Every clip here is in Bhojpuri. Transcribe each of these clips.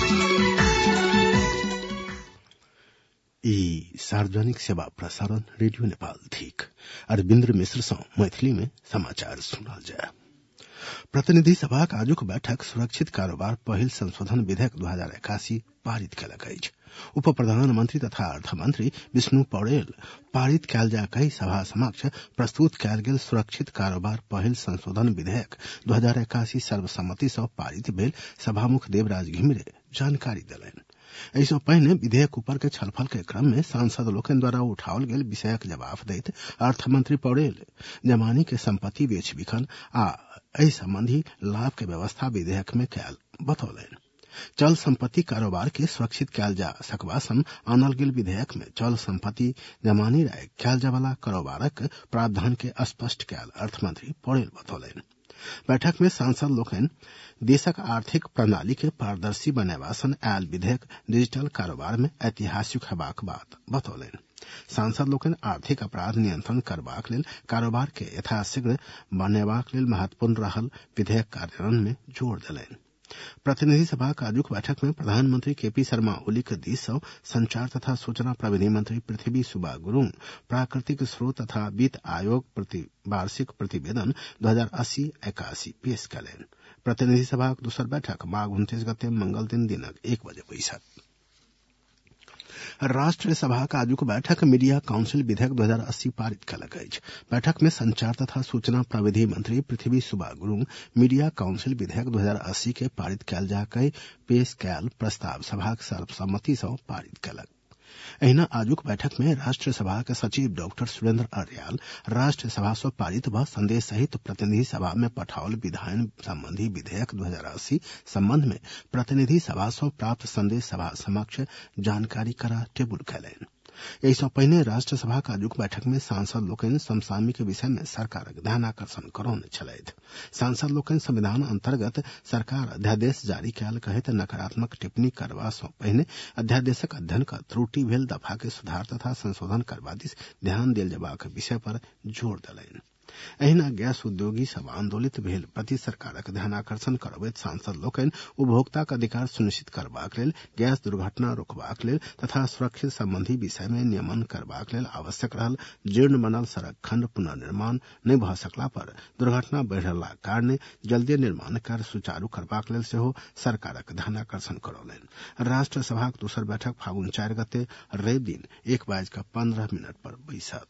सार्वजनिक सेवा प्रसारण रेडियो नेपाल ठीक अरविन्द्र मिश्र से मैथिली में समाचार सुनल जाय। प्रतिनिधि सभा के आजुक बैठक सुरक्षित कारोबार पहिल संशोधन विधेयक 2081 पारित कयलक अछि। उप प्रधानमंत्री तथा अर्थमंत्री विष्णु पौडेल पारित कयल जाकहि सभा समक्ष प्रस्तुत कयल गेल सुरक्षित कारोबार पहिल संशोधन विधेयक 2081 सर्वसम्मति सँ पारित भेल सभामुख देवराज घिमिरे जानकारी देलनि। एहिसँ पहिने विधेयक ऊपर के छलफल के क्रम में सांसद लोकनि द्वारा उठाओल गेल विषयक जवाब दैत अर्थमंत्री पौडेल जमानी के संपत्ति बेच बिखन आ एहि संबंधी लाभ के व्यवस्था विधेयक में कयल बतौलनि। चल संपत्ति कारोबार के सुरक्षित कयल जा सकबा संग आनल गेल विधेयक में चल संपत्ति जमानी राय कयल जावला कारोबारक प्रावधान के स्पष्ट कयल अर्थमंत्री पौडेल बतौलनि। बैठक में सांसद लोकनि देशक आर्थिक प्रणाली के पारदर्शी बनेबा सन आयल विधेयक डिजिटल कारोबार में ऐतिहासिक हेबाक बात बतौलनि। सांसद लोकनि आर्थिक अपराध नियंत्रण करबाक लेल कारोबार के यथाशीघ्र बनेबाक लेल महत्वपूर्ण रहल विधेयक कार्यान्वयन में जोर देलनि। प्रतिनिधि सभा के आजुक बैठक में प्रधानमंत्री केपी शर्मा ओली के दिस सँ संचार तथा सूचना प्रविधि मंत्री पृथ्वी सुब्बा गुरुङ प्राकृतिक स्रोत तथा वित्त आयोग वार्षिक प्रतिवेदन 2080-81 पेश कयलनि। प्रतिनिधि सभा के दोसर बैठक माघ 29 गते मंगल दिन दिनक 1 बजे बैसत। राष्ट्रीय सभा का आजुक बैठक मीडिया काउंसिल विधेयक 2080 पारित कयलक अछि। बैठक में संचार तथा सूचना प्रविधि मंत्री पृथ्वी सुब्बा गुरुङ मीडिया काउंसिल विधेयक 2080 के पारित कयल जाकहि पेश कयल प्रस्ताव सभा के सर्वसम्मति सँ पारित कयलक। एहिना आजुक बैठक में राष्ट्रीय सभा के सचिव डॉक्टर सुरेंद्र अर्याल राष्ट्रीय सभा सँ पारित भ संदेश सहित प्रतिनिधि सभा में पठाओल विधायन संबंधी विधेयक 2080 संबंध में प्रतिनिधि सभा सँ प्राप्त संदेश सभा समक्ष जानकारी करा टेबुल कयलनि। एहि सँ पहिने राष्ट्र सभा के आजुक बैठक में सांसद लोकनि समसामयिक विषय में सरकारक ध्यानाकर्षण करौने छलथि। सांसद लोकनि संविधान अंतर्गत सरकार अध्यादेश जारी कयल कहैत नकारात्मक टिप्पणी करबा सँ पहिने अध्यादेशक अध्ययन क त्रुटि भेल दफा के सुधार तथा संशोधन करबा दिस ध्यान देल जेबाक विषय पर जोर देलनि। एहिना गैस उद्योगी सब आंदोलित भेल प्रति सरकारक ध्यानाकर्षण करबैत सांसद लोकनि उपभोक्ताक अधिकार सुनिश्चित करबाक लेल गैस दुर्घटना रोकबाक लेल तथा सुरक्षित संबंधी विषय में नियमन करबाक लेल आवश्यक रहल जीर्ण बनल सड़क खंड पुनर्निर्माण नहि भ सकला पर दुर्घटना बढ़ला कारणे जल्दी निर्माण कार्य सुचारू करबाक लेल सेहो सरकारक ध्यानाकर्षण करौलनि। राष्ट्र सभाक दोसर बैठक फागुन 4 गते रवि दिन 1:15 पर बैसत।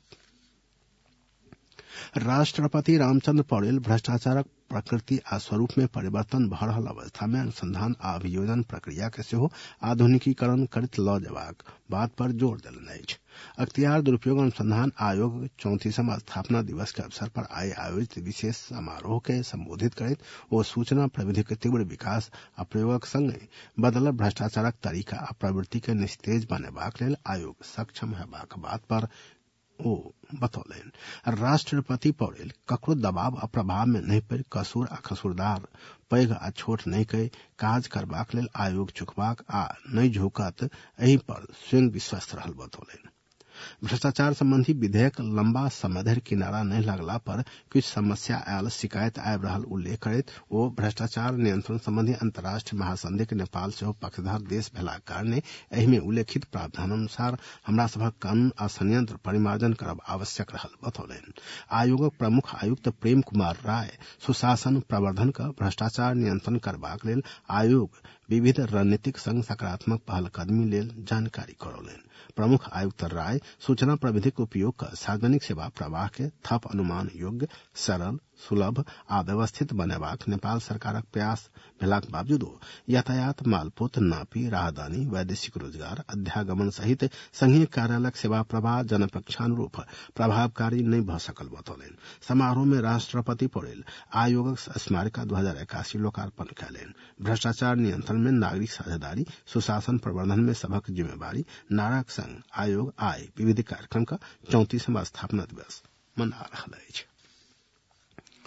राष्ट्रपति रामचंद्र पौडेल भ्रष्टाचारक प्रकृति आ स्वरूप में परिवर्तन भ रहल अवस्था में अनुसंधान आ अभियोजन प्रक्रिया के सेहो आधुनिकीकरण करैत ल जेबाक बात पर जोर देलनि अछि। अख्तियार दुरुपयोग अनुसंधान आयोग 34वां स्थापना दिवस के अवसर पर आइ आयोजित विशेष समारोह के संबोधित करैत ओ सूचना प्रविधि के तीव्र विकास आ प्रयोगक संगे बदलल भ्रष्टाचारक तरीका आ प्रवृत्ति के निस्तेज बनेबाक लेल आयोग सक्षम हेबाक बात पर ओ बतौलनि। राष्ट्रपति पौडेल ककरो दबाव आ प्रभाव में नहीं पड़ि कसूर आ कसूरदार पैघ आ छोट नहीं कहि काज करबाक लेल आयोग झुकबाक आ नहीं झुकत एहि पर स्वयं विश्वस्त रहल बतौलनि। भ्रष्टाचार संबंधी विधेयक लंबा समय धरि किनारा नहीं लगला पर कुछ समस्या आयल शिकायत आबि रहल उल्लेख करैत ओ भ्रष्टाचार नियंत्रण संबंधी अंतर्राष्ट्रीय महासंधि के नेपाल सेहो पक्षधर देश भेलाक कारणे एहि में उल्लेखित प्रावधान अनुसार हमरा सभक कानून आ संयंत्र परिमार्जन करब आवश्यक रहल बतौलनि। आयोगक प्रमुख आयुक्त प्रेम कुमार राय सुशासन प्रवर्धन क भ्रष्टाचार नियंत्रण करबाक लेल आयोग विविध रणनीतिक संग सकारात्मक पहलकदमी लेल जानकारी करौलनि। प्रमुख आयुक्त राय सूचना प्रविधिक उपयोग का सार्वजनिक सेवा प्रवाह के थप अनुमान योग्य सरल सुलभ आ व्यवस्थित बनेबाक नेपाल सरकारक प्रयास भेलाक बावजूदो यातायात मालपोत नापी राहदानी वैदेशिक रोजगार अध्यागमन सहित संघीय कार्यालयक सेवा प्रवाह जनपेक्षानुरूप प्रभावकारी नहीं भ सकल बतौलनि। समारोह में राष्ट्रपति पौडेल आयोगक स्मारिका 2081 लोकार्पण कयलनि। भ्रष्टाचार नियंत्रण में नागरिक साझेदारी सुशासन प्रवर्धन में सभक जिम्मेवारी नाराक संग आयोग आइ विविध कार्यक्रम का 34वां स्थापना दिवस मना रहल अछि।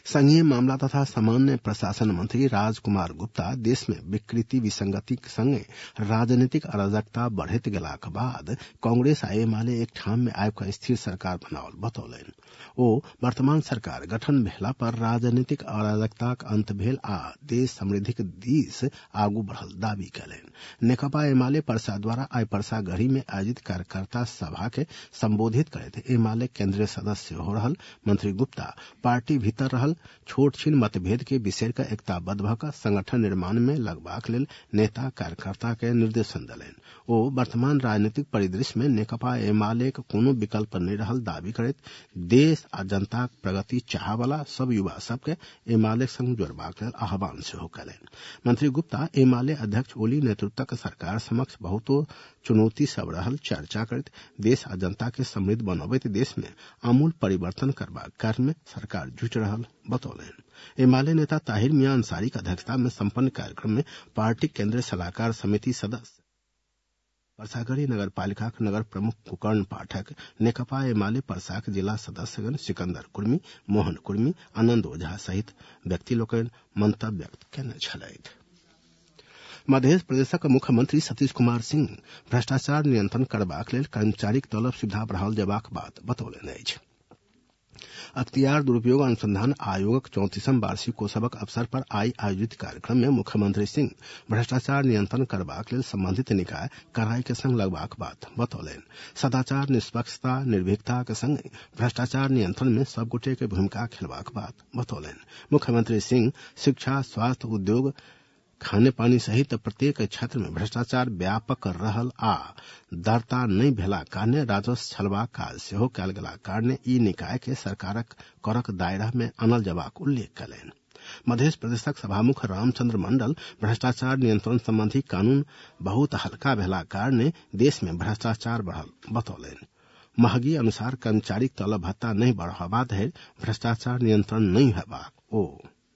संघीय मामला तथा सामान्य प्रशासन मंत्री राजकुमार गुप्ता देश में विकृति विसंगति संगे राजनीतिक अराजकता बढ़त गेलाक बाद कांग्रेस आ एमाले एक ठाम में आबि स्थिर सरकार बनावल बतौलनि। ओ वर्तमान सरकार गठन भेला पर राजनीतिक अराजकताक अंत भेल आ देश समृद्धिक दिस आगू बढ़ल दावी कयलनि। नेकपा एमाले परसा द्वारा आइ परसा गढ़ी में आयोजित कार्यकर्ता सभा के संबोधित करैत एमाले केंद्रीय सदस्य हो रहल मंत्री गुप्ता पार्टी भीतर रहल छोट छीन मतभेद के बिसरि कऽ एकताबद्ध भऽ कऽ संगठन निर्माण में लगबाक लेल नेता कार्यकर्ता के निर्देशन देलनि। ओ वर्तमान राजनीतिक परिदृश्य में नेकपा एमाले के कोनो विकल्प नहि रहल दावी करैत देश आ जनताक प्रगति चाहवला सब युवा सबके एमाले संग जोड़बाक लेल आह्वान सेहो कयलनि। मंत्री गुप्ता एमाले अध्यक्ष ओली नेतृत्वक सरकार समक्ष बहुतो चुनौती सब रहल चर्चा करैत देश आ जनता के समृद्ध बनबैत देश में आमूल परिवर्तन करबाक कार्य में सरकार जुटि रहल बतौलनि। एमाले नेता ताहिर मियां अंसारी की अध्यक्षता में संपन्न कार्यक्रम में पार्टी केंद्रीय सलाहकार समिति सदस्य परसागढ़ी नगर पालिका के नगर प्रमुख कुकर्ण पाठक, नेकपा एमाले परसा के जिला सदस्यगण सिकंदर कुर्मी, मोहन कुर्मी, आनंद ओझा सहित व्यक्ति लोकनि मंतव्य व्यक्त कयने छलथि। मध्य प्रदेशक मुख्यमंत्री सतीश कुमार सिंह भ्रष्टाचार नियंत्रण करबाक लेल कर्मचारीक तलब सुविधा बढ़ाओल जेबाक बात बतौलनि अछि। अख्तियार दुरुपयोग अनुसंधान आयोगक 34वीं वार्षिकोत्सवक अवसर पर आई आयोजित कार्यक्रम में मुख्यमंत्री सिंह भ्रष्टाचार नियंत्रण करबाक लेल संबंधित निकाय कड़ाई के संग लगबाक बात बतौलनि। सदाचार, निष्पक्षता, निर्भीकता के संग भ्रष्टाचार नियंत्रण में सब गोटे के भूमिका खेलबाक बात बतौलनि। मुख्यमंत्री सिंह शिक्षा, स्वास्थ्य, उद्योग, खाने पानी सहित प्रत्येक क्षेत्र में भ्रष्टाचार व्यापक रहल आ दरता नहीं भेला कारणे राजस्व छलबाक काज सेहो कयल गेलाक कारणे ई निकाय के सरकारक करक दायरा में आनल जेबाक उल्लेख कयलनि। मध्य प्रदेशक सभामुख रामचंद्र मंडल भ्रष्टाचार नियंत्रण संबंधी कानून बहुत हल्का भेला कारणे देश में भ्रष्टाचार बढ़ल बतौलनि। महगी अनुसार कर्मचारी तलब भत्ता नहीं बढ़ाबा धरि भ्रष्टाचार नियंत्रण नहीं हेबाक ओ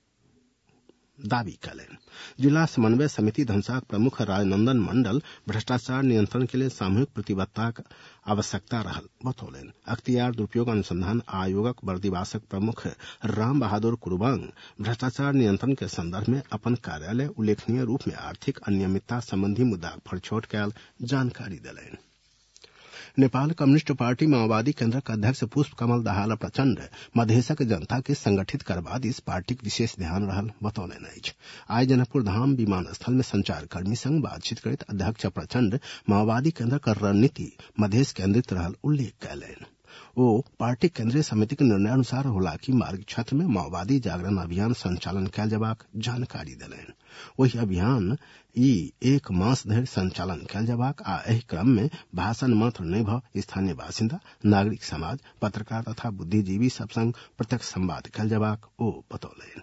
दावी कयलनि। जिला समन्वय समिति धनसाक प्रमुख राजनंदन मंडल भ्रष्टाचार नियंत्रण के लिए सामूहिक प्रतिबद्धताक आवश्यकता रहल बतौलनि। अख्तियार दुरुपयोग अनुसंधान आयोगक बर्दिवासक प्रमुख राम बहादुर कुरुबांग भ्रष्टाचार नियंत्रण के संदर्भ में अपन कार्यालय उल्लेखनीय रूप में आर्थिक अनियमितता संबंधी मुद्दा फड़छोट कयल जानकारी देलनि। नेपाल कम्युनिस्ट पार्टी माओवादी केंद्रक अध्यक्ष पुष्प कमल दाहाल प्रचंड मधेशक जनता के संगठित करबा दिस पार्टीक विशेष ध्यान रहल बतौलनि अछि। आइ जनकपुर धाम विमानस्थल में संचारकर्मी संग बातचीत करैत अध्यक्ष प्रचंड माओवादी केंद्रक रणनीति मधेश केंद्रित रहल उल्लेख कयलनि। ओ पार्टी केंद्रीय समिति के निर्णय अनुसार होला की मार्ग क्षेत्र में माओवादी जागरण अभियान संचालन कयल जेबाक जानकारी देलनि। वही अभियान एक मास धरि संचालन कयल जेबाक आ एहि क्रम में भाषण मात्र नहीं भ स्थानीय बासिंदा, नागरिक समाज, पत्रकार तथा बुद्धिजीवी सब संग प्रत्यक्ष संवाद कयल जेबाक ओ बतौलनि।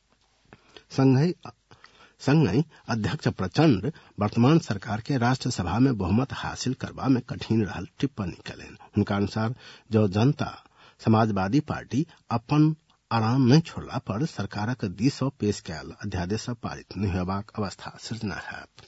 संगहि अध्यक्ष प्रचंड वर्तमान सरकार के राष्ट्रसभा में बहुमत हासिल करबा में कठिन रहल टिप्पणी कयलनि। उनका अनुसार जो जनता समाजवादी पार्टी अपन आराम नहीं छोड़ला पर सरकारक दिस सँ पेश कयल अध्यादेश पारित नहीं हेबाक अवस्था सृजना हैत।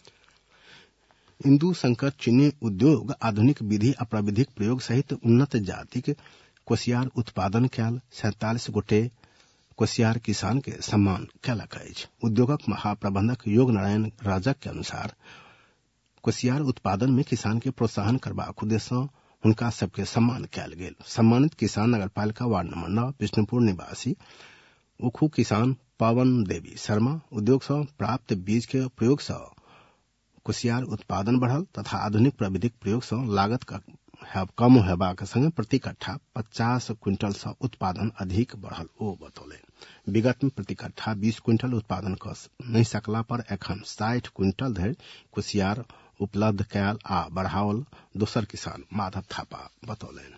इंदु शंकर चीनी उद्योग आधुनिक विधि आ प्राविधिक प्रयोग सहित उन्नत जातिक कोसियार उत्पादन कयल 47 गोटे कोसियार किसान के सम्मान कयलक अछि। उद्योगक महाप्रबंधक योग नारायण राजक के अनुसार कोसियार उत्पादन में किसान के प्रोत्साहन करबाक उद्देश्य सँ हुनका सबके सम्मान कयल गेल। सम्मानित किसान नगरपालिका वार्ड नंबर 9 विष्णुपुर निवासी उखू किसान पवन देवी शर्मा उद्योग सँ प्राप्त बीज के प्रयोग सँ कोसियार उत्पादन बढ़ल तथा आधुनिक प्राविधिक प्रयोग सँ लागत कम हेबाक संगे प्रति कट्ठा 50 क्विंटल सँ उत्पादन अधिक बढ़ल ओ बतौलनि। विगत में प्रति कट्ठा 20 क्विंटल उत्पादन क नहीं सकला पर एखन 60 क्विंटल धरि कोसियार उपलब्ध कयल आ बढ़ाओल दोसर किसान माधव थापा बतौलनि।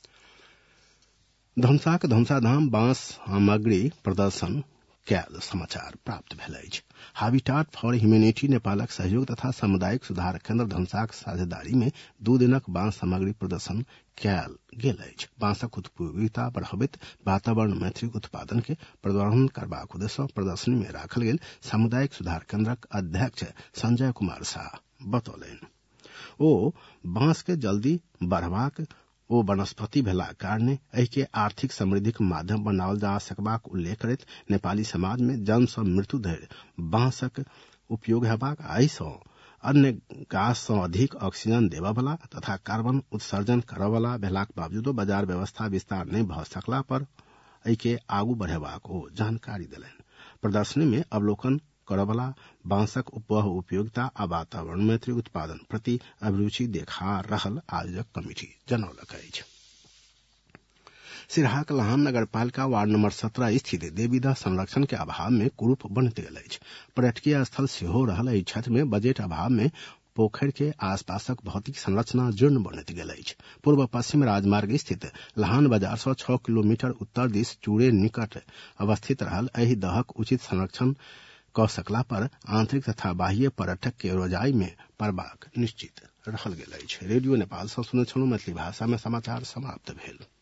धनसाक धनसाधाम बांस सामग्री प्रदर्शन कयल समाचार प्राप्त भेल अछि। हैबिटाट फॉर ह्यूमैनिटी नेपालक सहयोग तथा सामुदायिक सुधार केंद्र धनसाक साझेदारी में 2 दिनक बांस सामग्री प्रदर्शन कयल गेल अछि। बांसक उपयोगिता बढ़ाबैत वातावरण मैत्री उत्पादन के प्रवर्धन करबाक उद्देश्य प्रदर्शनी में राखल गेल सामुदायिक सुधार केंद्रक अध्यक्ष संजय कुमार शाह बतौलनि। ओ बांस के जल्दी बढ़बाक ओ वनस्पति भेला कारणे एहि के आर्थिक समृद्धिक माध्यम बनाओल जा सकबाक उल्लेख करैत नेपाली समाज में जन्म सँ मृत्यु धरि बांसक उपयोग हेबाक एहि सँ अन्य गाछ सँ अधिक ऑक्सीजन देबय वाला तथा कार्बन उत्सर्जन करय वाला भेलाक बावजूदो बाजार व्यवस्था विस्तार नहीं भ सकला पर एहि के आगू बढ़ेबाक ओ जानकारी देलनि। प्रदर्शनी में अवलोकन करवला बांसक उपयोगिता आ वातावरण मैत्री उत्पादन प्रति अभिरुचि देखा रहल आयोजक कमिटी जनौलक अछि। सिराहाक लहान नगरपालिका वार्ड नंबर 17 स्थित देवीदह संरक्षण के अभाव में कुरूप बनत गेल अछि। पर्यटकीय स्थल सेहो रहल एहि क्षेत्र में बजट अभाव में पोखर के आसपासक भौतिक संरचना जीर्ण बनत गेल अछि। पूर्व पश्चिम राजमार्ग स्थित लहान बाजार सँ 6 किलोमीटर उत्तर दिस चूड़े निकट अवस्थित रहल एहि दहक उचित संरक्षण क सकला पर आंतरिक तथा बाह्य पर्यटक के रोजाई में पड़बाक निश्चित रहल गेल अछि। रेडियो नेपाल सँ सुनैत छलहुँ मैथिली भाषा में समाचार समाप्त भेल।